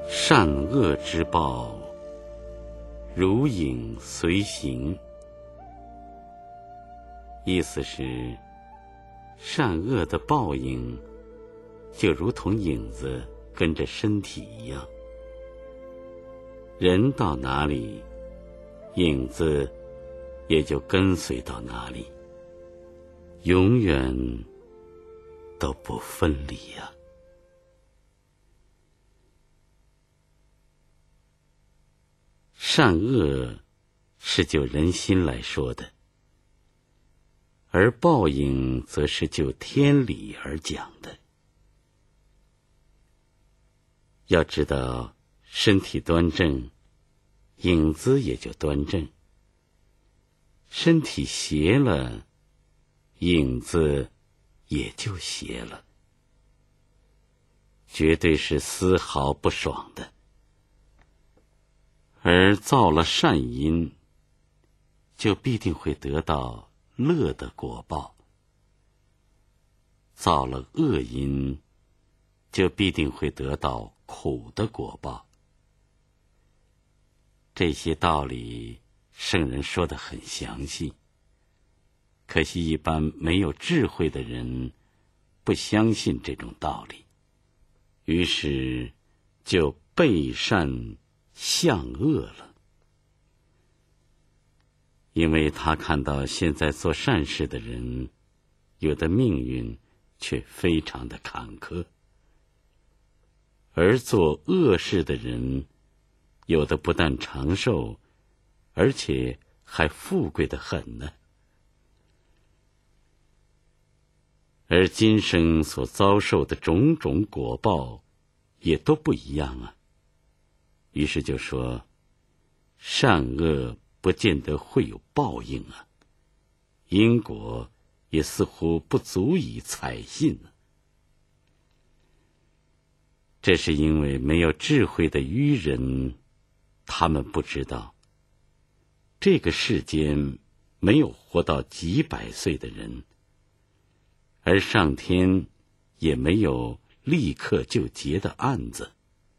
善恶之报，如影随形。意思是，善恶的报应就如同影子跟着身体一样，人到哪里，影子也就跟随到哪里，永远都不分离呀。善恶是就人心来说的，而报应则是就天理而讲的。要知道，身体端正，影子也就端正；身体邪了，影子也就邪了，绝对是丝毫不爽的。而造了善因，就必定会得到乐的果报；造了恶因，就必定会得到苦的果报。这些道理圣人说得很详细，可惜一般没有智慧的人不相信这种道理，于是就背善向恶了。因为他看到现在做善事的人，有的命运却非常的坎坷，而做恶事的人，有的不但长寿，而且还富贵得很呢。而今生所遭受的种种果报也都不一样啊。于是就说，善恶不见得会有报应啊，因果也似乎不足以采信啊。这是因为没有智慧的愚人，他们不知道，这个世间没有活到几百岁的人，而上天也没有立刻就结的案子。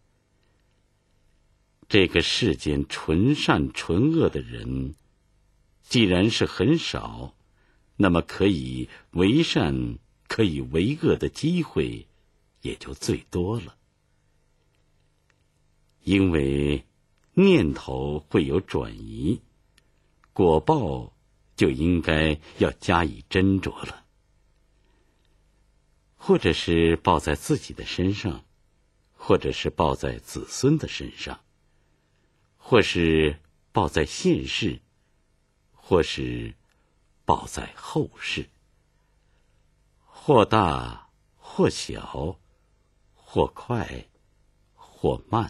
这个世间纯善纯恶的人，既然是很少，那么可以为善可以为恶的机会也就最多了。因为念头会有转移，果报就应该要加以斟酌了，或者是报在自己的身上，或者是报在子孙的身上，或是报在现世，或是报在后世，或大或小，或快或慢。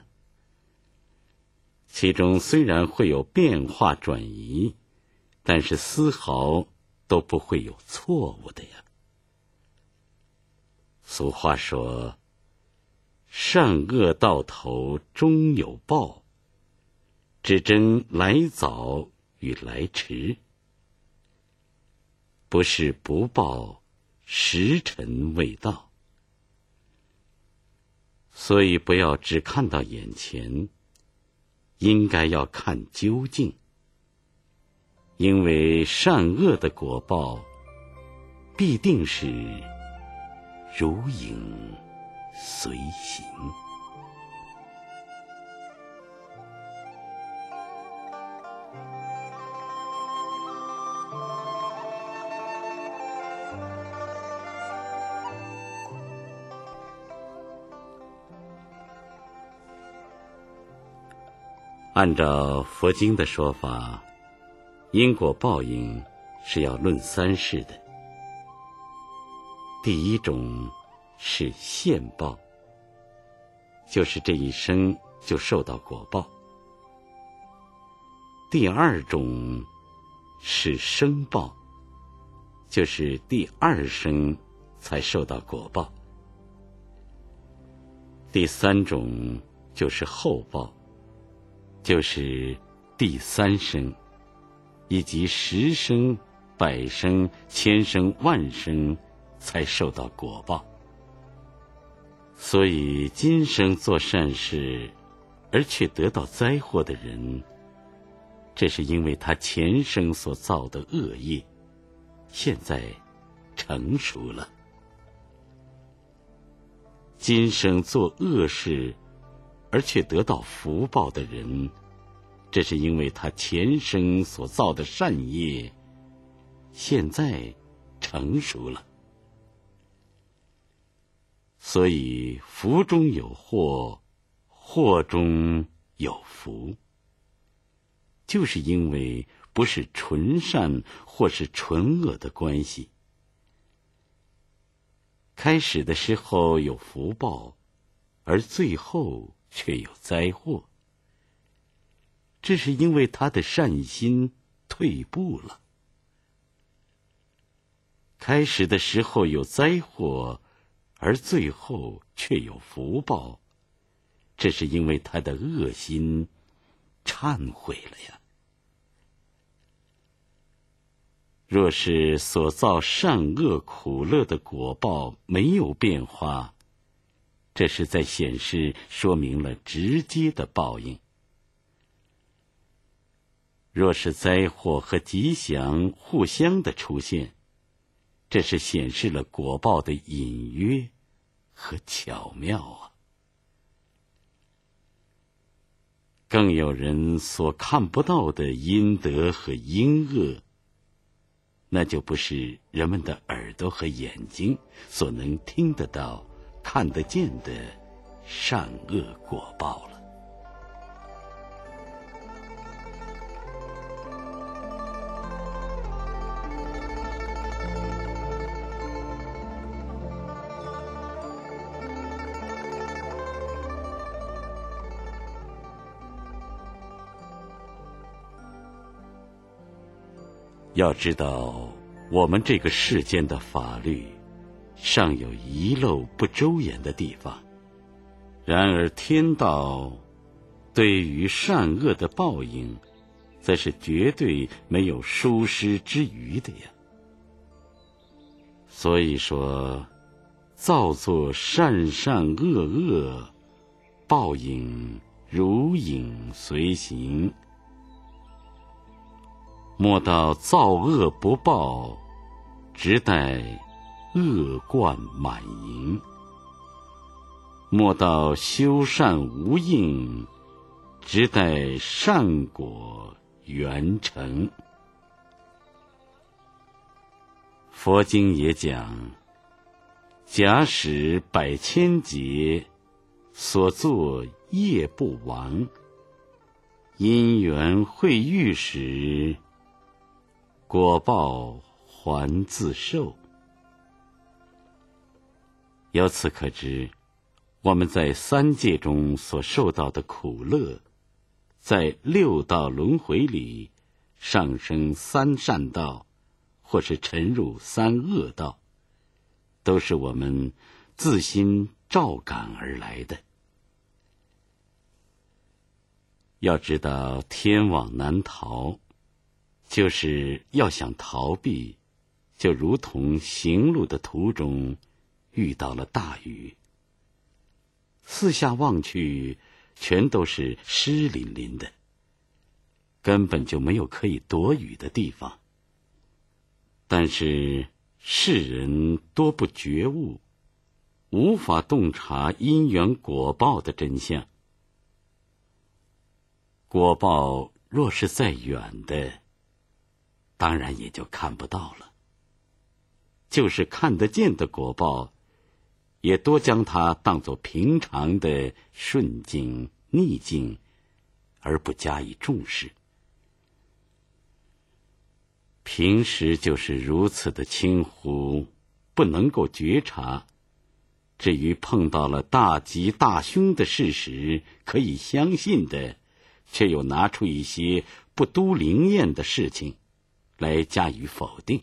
其中虽然会有变化转移，但是丝毫都不会有错误的呀。俗话说，善恶到头终有报，只争来早与来迟。不是不报，时辰未到。所以不要只看到眼前，应该要看究竟。因为善恶的果报必定是如影随形。按照佛经的说法，因果报应是要论三世的。第一种是现报，就是这一生就受到果报。第二种是生报，就是第二生才受到果报。第三种就是后报，就是第三生，以及10生、100生、1000生、10000生才受到果报。所以今生做善事而却得到灾祸的人，这是因为他前生所造的恶业，现在成熟了。今生做恶事而却得到福报的人，这是因为他前生所造的善业现在成熟了。所以福中有祸，祸中有福，就是因为不是纯善或是纯恶的关系。开始的时候有福报，而最后却有灾祸，这是因为他的善心退步了。开始的时候有灾祸，而最后却有福报，这是因为他的恶心忏悔了呀。若是所造善恶苦乐的果报没有变化，这是在显示说明了直接的报应。若是灾祸和吉祥互相的出现，这是显示了果报的隐约和巧妙啊。更有人所看不到的阴德和阴恶，那就不是人们的耳朵和眼睛所能听得到、看得见的善恶果报了。要知道，我们这个世间的法律尚有遗漏不周延的地方，然而天道对于善恶的报应，则是绝对没有疏失之余的呀。所以说，造作善善恶恶，报应如影随形。莫道造恶不报，直待恶贯满盈；莫道修善无应，直待善果圆成。佛经也讲，假使百千劫，所作业不亡，因缘会遇时，果报还自受。由此可知，我们在三界中所受到的苦乐，在六道轮回里上升三善道，或是沉入三恶道，都是我们自心照感而来的。要知道天网难逃，就是要想逃避，就如同行路的途中遇到了大雨，四下望去全都是湿淋淋的，根本就没有可以躲雨的地方。但是世人多不觉悟，无法洞察因缘果报的真相。果报若是再远的，当然也就看不到了。就是看得见的果报，也多将它当作平常的顺境逆境，而不加以重视。平时就是如此的轻忽，不能够觉察。至于碰到了大吉大凶的事实，可以相信的，却又拿出一些不都灵验的事情来加以否定。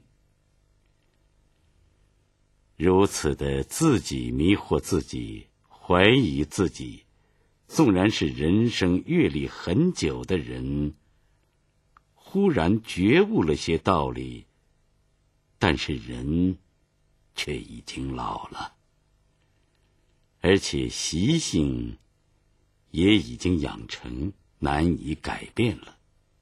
如此的自己迷惑自己，怀疑自己，纵然是人生阅历很久的人，忽然觉悟了些道理，但是人却已经老了，而且习性也已经养成，难以改变了。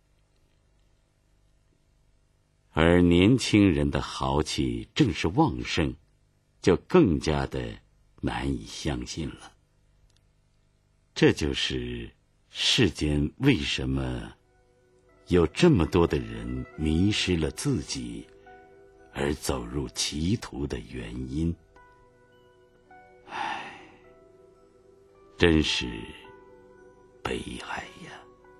而年轻人的豪气正是旺盛，就更加的难以相信了。这就是世间为什么有这么多的人迷失了自己，而走入歧途的原因。唉，真是悲哀呀！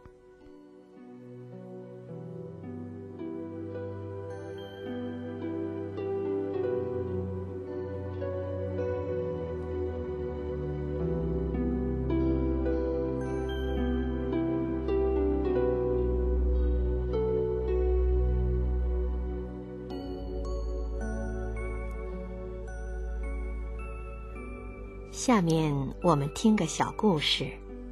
下面我们听个小故事。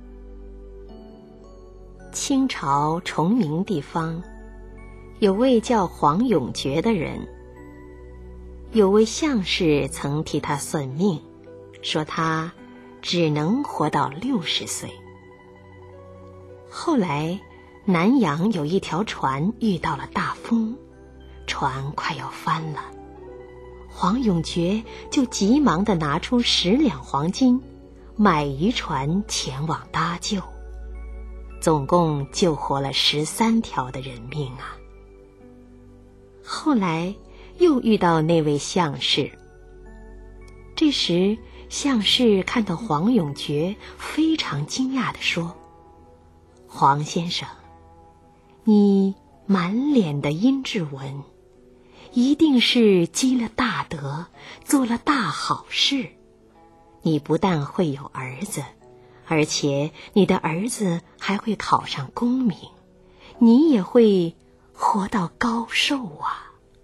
清朝崇明地方有位叫黄永觉的人，有位相士曾替他算命，说他只能活到60岁。后来南洋有一条船遇到了大风，船快要翻了，黄永觉就急忙地拿出10两黄金，买渔船前往搭救，总共救活了13条的人命啊！后来又遇到那位相士，这时相士看到黄永觉，非常惊讶地说：“黄先生，你满脸的阴鸷纹，一定是积了大德，做了大好事。你不但会有儿子，而且你的儿子还会考上功名，你也会活到高寿啊。”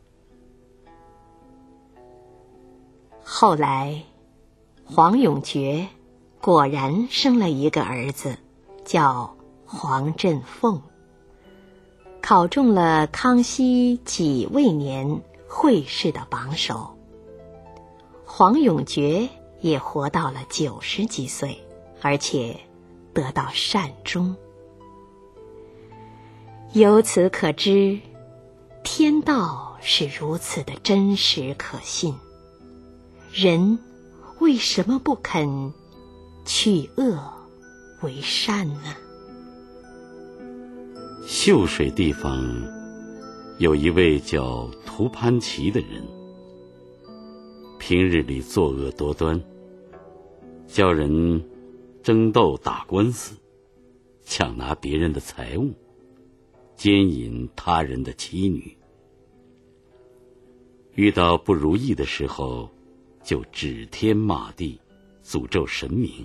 后来黄永觉果然生了一个儿子，叫黄振凤，考中了康熙己未年会试的榜首。黄永觉也活到了90几岁，而且得到善终。由此可知，天道是如此的真实可信，人为什么不肯去恶为善呢？ 秀水地方有一位叫涂潘祺的人，平日里作恶多端，教人争斗打官司，抢拿别人的财物，奸淫他人的妻女。遇到不如意的时候，就指天骂地，诅咒神明。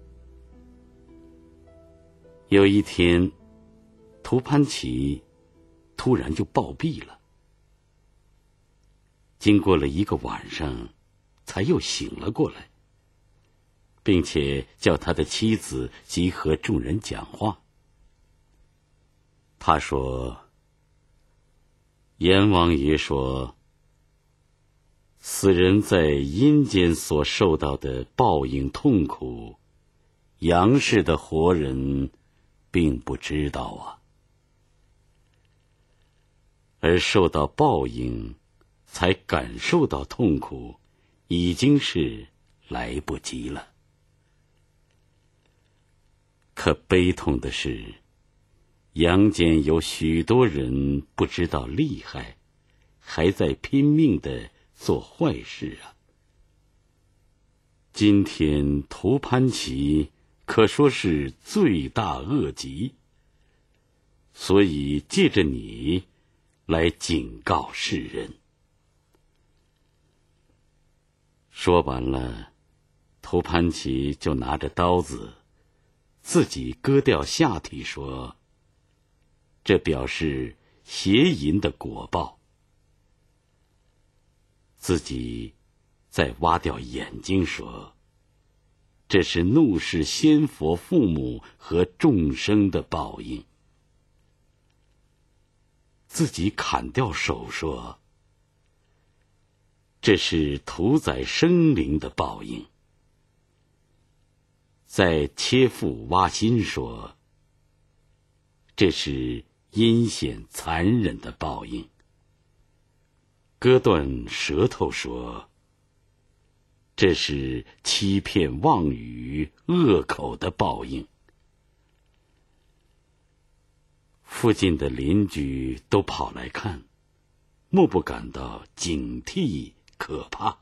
有一天，涂潘祺突然就暴毙了。经过了1个晚上，才又醒了过来，并且叫他的妻子集合众人讲话。他说：“阎王爷说，死人在阴间所受到的报应痛苦，阳世的活人并不知道啊。而受到报应才感受到痛苦，已经是来不及了。可悲痛的是，阳间有许多人不知道厉害，还在拼命地做坏事啊。今天涂潘祺可说是罪大恶极，所以借着你来警告世人。”说完了，涂潘祺就拿着刀子，自己割掉下体，说：“这表示邪淫的果报。”自己再挖掉眼睛，说：“这是怒视先佛父母和众生的报应。”自己砍掉手，说：“这是屠宰生灵的报应。” 在切腹挖心说，这是阴险残忍的报应；割断舌头说，这是欺骗妄语恶口的报应。附近的邻居都跑来看，莫不感到警惕可怕。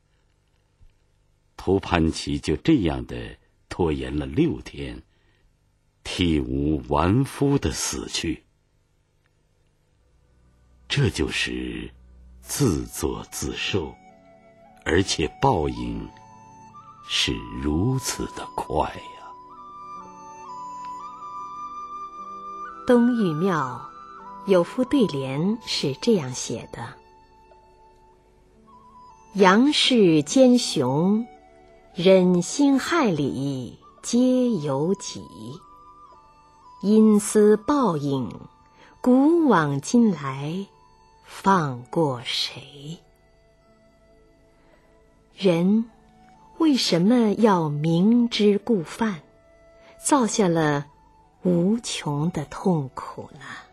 图潘奇就这样的拖延了6天，体无完肤的死去。这就是自作自受，而且报应是如此的快呀。 东玉庙有副对联是这样写的：杨氏奸雄，忍心害理皆有己，因私报应，古往今来放过谁？人为什么要明知故犯，造下了无穷的痛苦呢？